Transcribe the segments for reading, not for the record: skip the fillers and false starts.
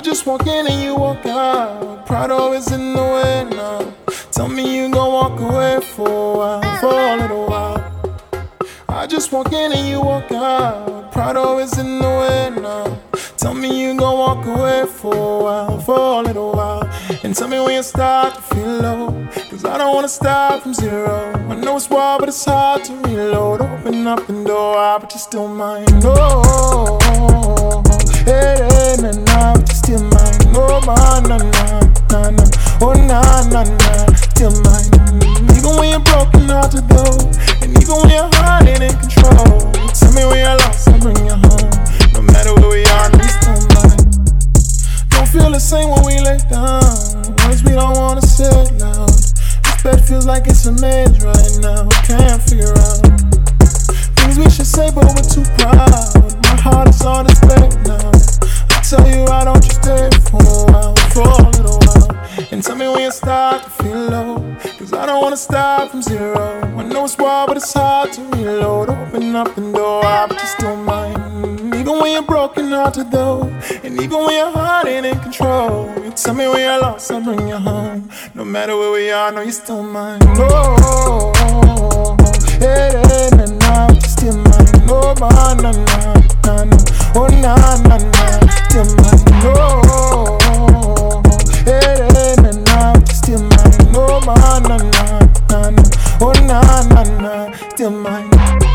just walk in and you walk out. Pride always in the way now. Tell me you gon' walk away for a while, for a little while. I just walk in and you walk out. Pride always in the way now. Tell me you gon' walk away for a while, for a little while. And tell me when you start to feel low, cause I don't wanna start from zero. I know it's wild but it's hard to reload. Open up the door, but you still mine. Oh, hey, hey, nah, nah, but you still mine. Oh, nah, nah, nah, nah. Oh, nah, nah, nah, still mine. Even when you're broken hearted though, and even when your heart ain't in control. Tell me when you're lost, I'll bring you home. No matter where we are, we still mine. Don't feel the same when we lay down. Words we don't wanna say it loud. This bed feels like it's a maze right now. Can't figure out things we should say, but we're too proud. My heart is on display now. I tell you, why don't you stay for a while, for a little while? And tell me when you start to feel low, cause I don't wanna start from zero. I know it's wild, but it's hard to reload. Open up the door, but you still mine. Even when you're broken hearted though, and even when your heart ain't in control. You tell me when you're lost, I'll bring you home. No matter where we are, I know you're still mine. Oh, hey, hey, nah, nah, but you still mine. Oh, nah, nah, nah, nah. Oh, nah, nah, nah, still mine. Oh, hey, hey, nah, nah, but you still mine. Oh, nah, nah, nah, nah. Oh, nah, nah, nah, still mine.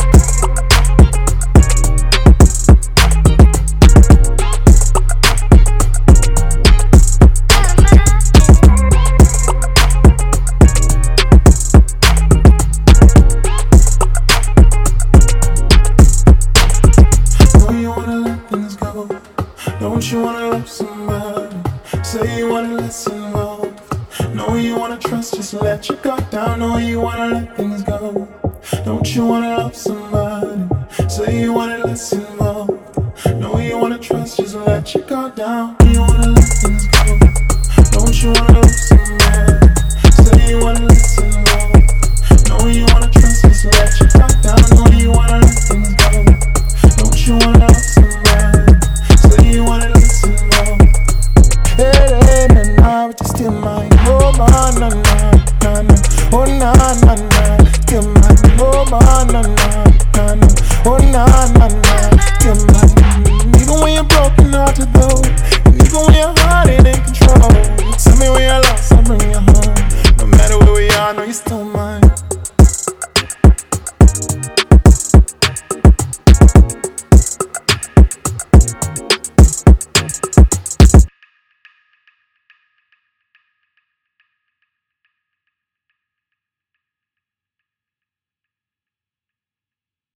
Don't you wanna love somebody? Say you wanna listen involved. Know you wanna trust, just let your guard down. Know you wanna let things go. Don't you wanna love somebody? Say you wanna listen involved. Know you wanna trust, just let your guard down. You wanna let things go. Don't you wanna love somebody? Say you wanna listen involved. Know you wanna trust, just let your guard down. Know you wanna let things go. Don't you wanna love somebody? You wanna listen more. Hey, hey, nah, nah, but you still mine. Oh, nah, nah, nah, nah. Oh, nah, nah, nah, still mine. Oh, nah, nah, nah, nah. Oh, nah, nah, nah, still mine. Even when you're broken hearted though, and even when your heart ain't in control. Tell me when you're lost, I'll bring you home. No matter where we are, I know you're still mine.